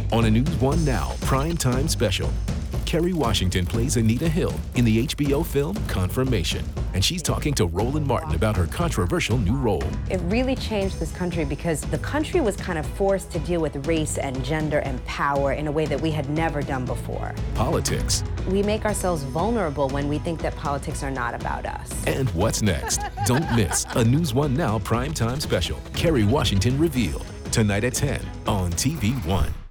On a News One Now primetime special, Kerry Washington plays Anita Hill in the HBO film Confirmation, and she's talking to Roland Martin about her controversial new role. It really changed this country because the country was kind of forced to deal with race and gender and power in a way that we had never done before. Politics. We make ourselves vulnerable when we think that politics are not about us. And what's next? Don't miss a News One Now primetime special, Kerry Washington Revealed, tonight at 10 on TV1.